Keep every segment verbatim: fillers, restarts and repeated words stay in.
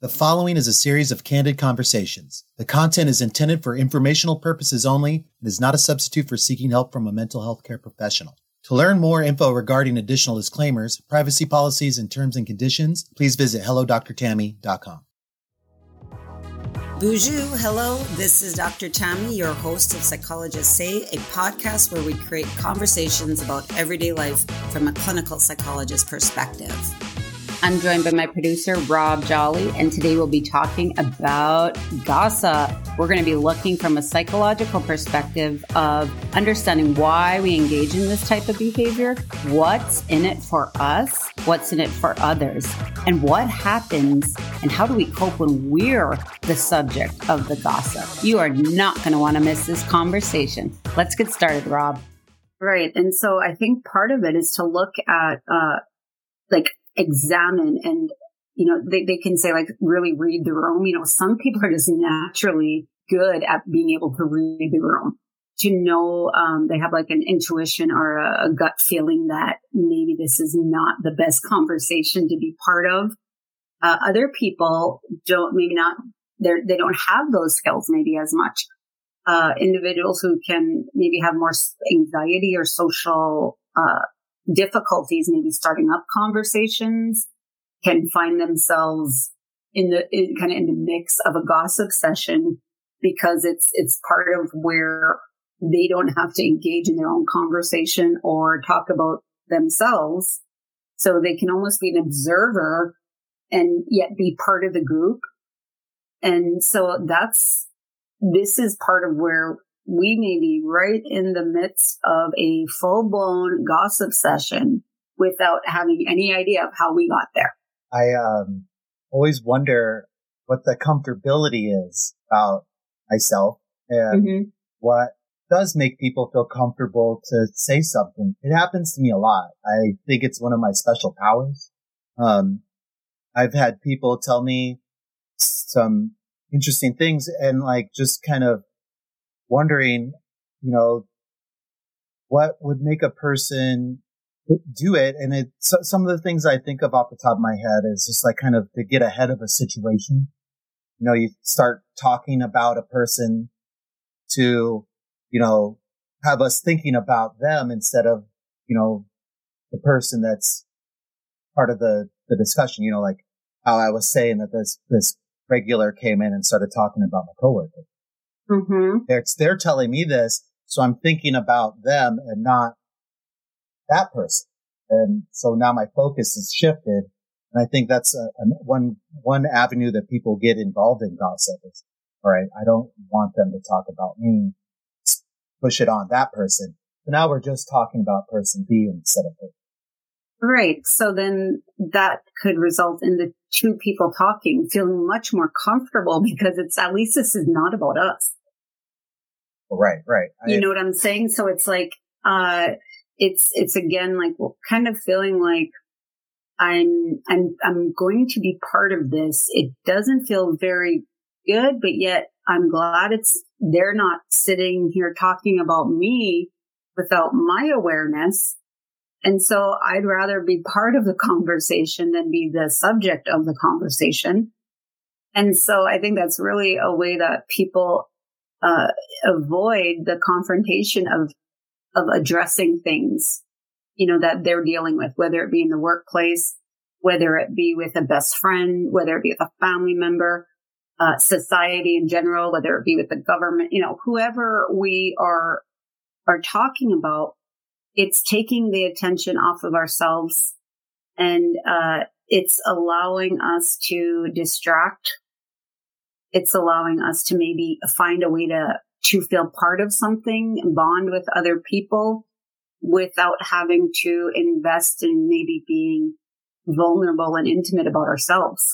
The following is a series of candid conversations. The content is intended for informational purposes only and is not a substitute for seeking help from a mental health care professional. To learn more info regarding additional disclaimers, privacy policies, and terms and conditions, please visit hello dr tammy dot com. Bonjour, hello, this is Doctor Tammy, your host of Psychologists Say, a podcast where we create conversations about everyday life from a clinical psychologist perspective. I'm joined by my producer, Rob Jolly, and today we'll be talking about gossip. We're going to be looking from a psychological perspective of understanding why we engage in this type of behavior, what's in it for us, what's in it for others, and what happens and how do we cope when we're the subject of the gossip. You are not going to want to miss this conversation. Let's get started, Rob. Right. And so I think part of it is to look at, uh, like, examine and, you know, they, they can say like really read the room. You know, some people are just naturally good at being able to read the room, to know, um, they have like an intuition or a, a gut feeling that maybe this is not the best conversation to be part of. Uh, other people don't, maybe not, they're, they don't have those skills maybe as much. Uh, individuals who can maybe have more anxiety or social, uh, difficulties maybe starting up conversations can find themselves in the in, kind of in the mix of a gossip session because it's it's part of where they don't have to engage in their own conversation or talk about themselves, so they can almost be an observer and yet be part of the group. And so that's this is part of where we may be right in the midst of a full-blown gossip session without having any idea of how we got there. I um, always wonder what the comfortability is about myself and mm-hmm. what does make people feel comfortable to say something. It happens to me a lot. I think it's one of my special powers. Um, I've had people tell me some interesting things and like just kind of wondering, you know, what would make a person do it. And it, so, some of the things I think of off the top of my head is just like kind of to get ahead of a situation. You know, you start talking about a person to, you know, have us thinking about them instead of, you know, the person that's part of the, the discussion, you know, like how I was saying that this, this regular came in and started talking about my coworker. Mm-hmm. They're, they're telling me this, so I'm thinking about them and not that person. And so now my focus is shifted. And I think that's a, a, one one avenue that people get involved in gossip is, all right, I don't want them to talk about me, push it on that person. So now we're just talking about person B instead of her. Right. So then that could result in the two people talking, feeling much more comfortable because it's at least this is not about us. Right, right. I, you know what I'm saying? So it's like, uh, it's, it's again, like well, kind of feeling like I'm, I'm, I'm going to be part of this. It doesn't feel very good, but yet I'm glad it's, they're not sitting here talking about me without my awareness. And so I'd rather be part of the conversation than be the subject of the conversation. And so I think that's really a way that people uh, avoid the confrontation of, of addressing things, you know, that they're dealing with, whether it be in the workplace, whether it be with a best friend, whether it be with a family member, uh, society in general, whether it be with the government, you know, whoever we are, are talking about. It's taking the attention off of ourselves and uh, it's allowing us to distract. It's allowing us to maybe find a way to, to feel part of something, bond with other people without having to invest in maybe being vulnerable and intimate about ourselves.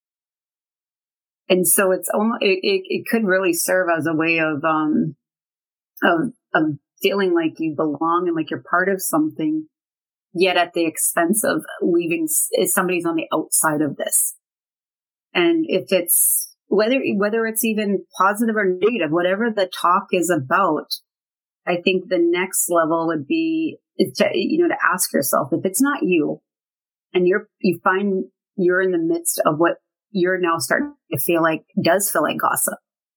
And so it's almost, it, it, it could really serve as a way of, um, of, of feeling like you belong and like you're part of something, yet at the expense of leaving somebody's on the outside of this. And if it's whether whether it's even positive or negative, whatever the talk is about, I think the next level would be to, you know, to ask yourself if it's not you, and you're you find you're in the midst of what you're now starting to feel like, does feel like gossip.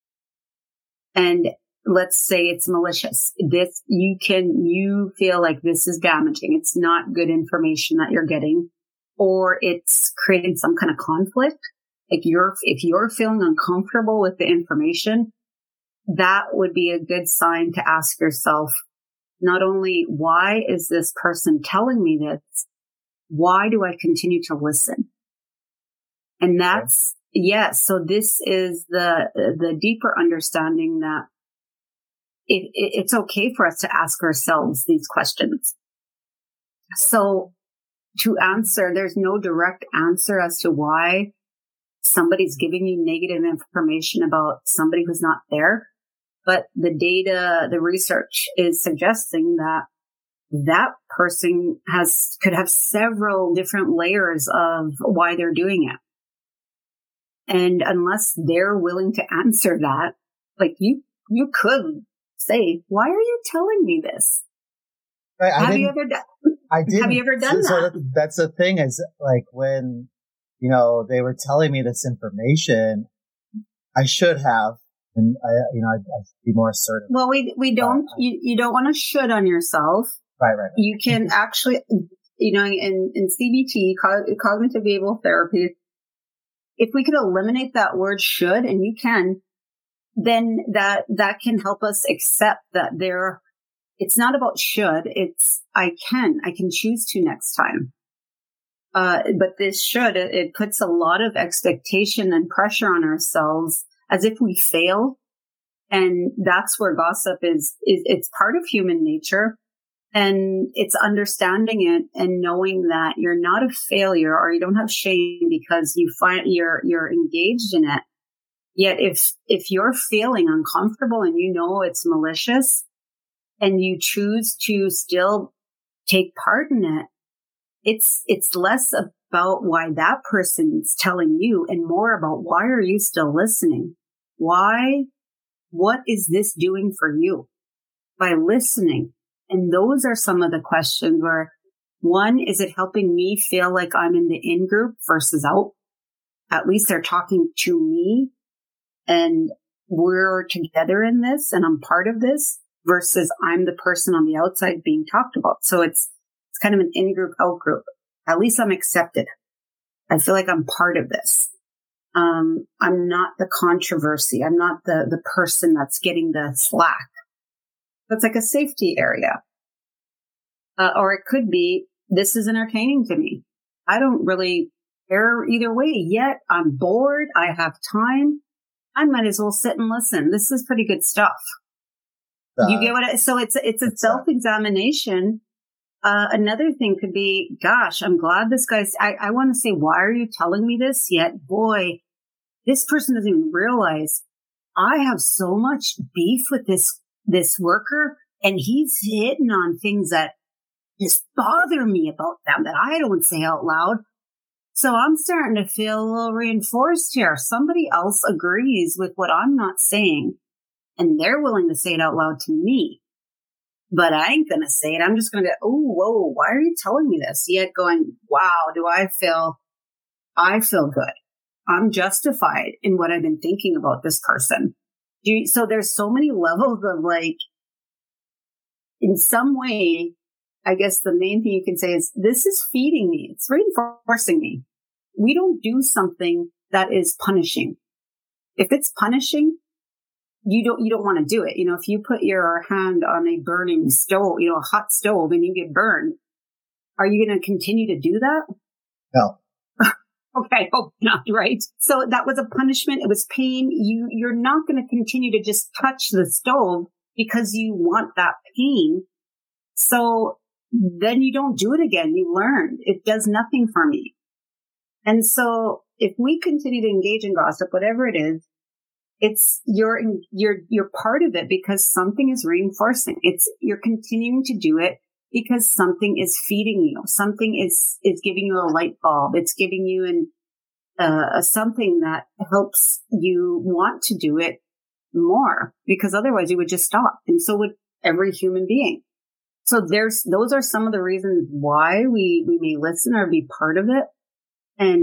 And let's say it's malicious. This, you can, you feel like this is damaging. It's not good information that you're getting, or it's creating some kind of conflict. Like you're, if you're feeling uncomfortable with the information, that would be a good sign to ask yourself, not only why is this person telling me this, why do I continue to listen? And that's, yes. So this is the, the deeper understanding that it, it, it's okay for us to ask ourselves these questions. So to answer, there's no direct answer as to why somebody's giving you negative information about somebody who's not there. But the data, the research is suggesting that that person has, could have several different layers of why they're doing it. And unless they're willing to answer that, like you, you could say, why are you telling me this? I, I have you ever done, I did. Have you ever done so, that? So that's the thing is like when, you know, they were telling me this information, I should have, and I, you know, I'd, I'd be more assertive. Well, we, we don't, uh, you, you don't want to should on yourself. Right, right. right. You can actually, you know, in, in C B T, cognitive behavioral therapy, if we could eliminate that word should, and you can, then that, that can help us accept that there, it's not about should, it's I can, I can choose to next time. Uh, but this should, it, it puts a lot of expectation and pressure on ourselves as if we fail. And that's where gossip is, is, it's part of human nature. And it's understanding it and knowing that you're not a failure or you don't have shame because you find you're, you're engaged in it. Yet if, if you're feeling uncomfortable and you know it's malicious and you choose to still take part in it, it's, it's less about why that person's telling you and more about why are you still listening? Why, what is this doing for you by listening? And those are some of the questions where one, is it helping me feel like I'm in the in group versus out? At least they're talking to me and we're together in this and I'm part of this versus I'm the person on the outside being talked about. So it's, it's kind of an in group, out group. At least I'm accepted. I feel like I'm part of this. Um, I'm not the controversy. I'm not the, the person that's getting the slack. It's like a safety area. Uh, or it could be, this is entertaining to me. I don't really care either way yet. I'm bored. I have time. I might as well sit and listen. This is pretty good stuff. Uh, you get what I, so it's, it's a self-examination. Uh, another thing could be, gosh, I'm glad this guy's, I, I want to say, why are you telling me this? Yet, boy, this person doesn't even realize I have so much beef with this this worker, and he's hitting on things that just bother me about them that I don't say out loud. So I'm starting to feel a little reinforced here. Somebody else agrees with what I'm not saying, and they're willing to say it out loud to me. But I ain't going to say it. I'm just going to go, oh, whoa, why are you telling me this? Yet going, wow, do I feel, I feel good. I'm justified in what I've been thinking about this person. Do you, so there's so many levels of like, in some way, I guess the main thing you can say is this is feeding me. It's reinforcing me. We don't do something that is punishing. If it's punishing, you don't, you don't want to do it. You know, if you put your hand on a burning stove, you know, a hot stove and you get burned, are you going to continue to do that? No. Okay, I hope not, right? So that was a punishment. It was pain. You, you're not going to continue to just touch the stove because you want that pain. So then you don't do it again. You learn. It does nothing for me. And so if we continue to engage in gossip, whatever it is, it's, you're, you're, you're part of it because something is reinforcing. It's, you're continuing to do it because something is feeding you. Something is, is giving you a light bulb. It's giving you an, uh, something that helps you want to do it more because otherwise you would just stop. And so would every human being. So there's, those are some of the reasons why we, we may listen or be part of it. And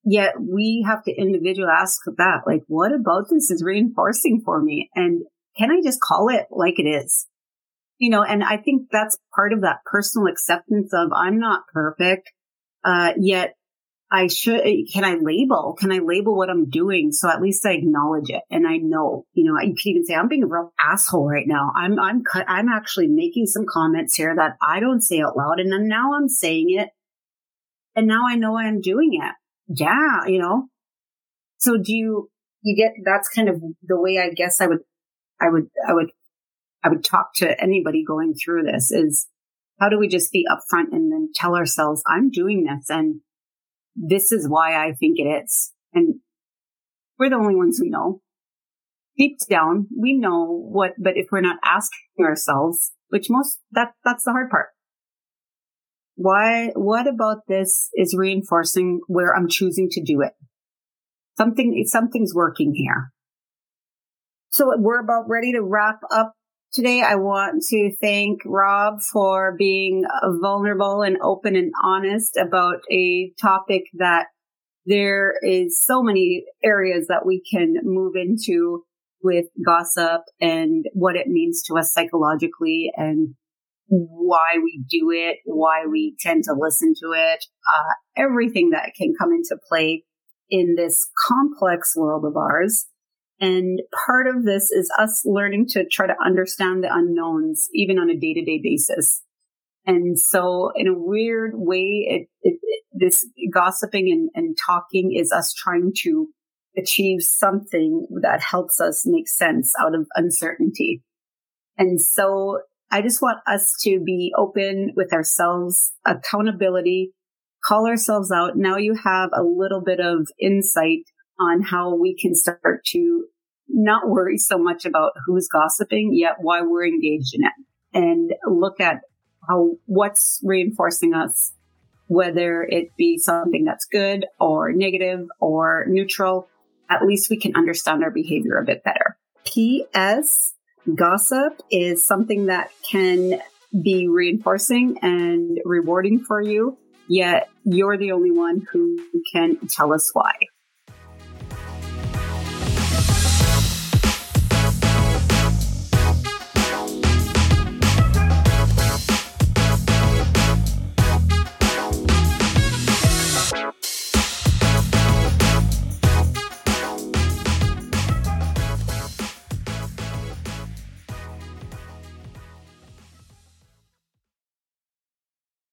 yet we have to individually ask that, like, what about this is reinforcing for me? And can I just call it like it is? You know, and I think that's part of that personal acceptance of I'm not perfect, uh, yet I should, can I label, can I label what I'm doing? So at least I acknowledge it. And I know, you know, you can even say, I'm being a real asshole right now. I'm, I'm, I'm actually making some comments here that I don't say out loud. And then now I'm saying it. And now I know I'm doing it. Yeah. You know, so do you, you get, that's kind of the way I guess I would, I would, I would, I would talk to anybody going through this is how do we just be upfront and then tell ourselves, I'm doing this and this is why I think it is. And we're the only ones who know. Deep down, we know what, but if we're not asking ourselves, which most, that, that's the hard part. Why, what about this is reinforcing where I'm choosing to do it? Something, something's working here. So we're about ready to wrap up today. I want to thank Rob for being vulnerable and open and honest about a topic that there is so many areas that we can move into with gossip and what it means to us psychologically and why we do it, why we tend to listen to it, uh, everything that can come into play in this complex world of ours. And part of this is us learning to try to understand the unknowns, even on a day-to-day basis. And so in a weird way, it, it, it, this gossiping and, and talking is us trying to achieve something that helps us make sense out of uncertainty. And so I just want us to be open with ourselves, accountability, call ourselves out. Now you have a little bit of insight on how we can start to not worry so much about who's gossiping, yet why we're engaged in it, and look at how what's reinforcing us, whether it be something that's good or negative or neutral. At least we can understand our behavior a bit better. P S. Gossip is something that can be reinforcing and rewarding for you, yet you're the only one who can tell us why.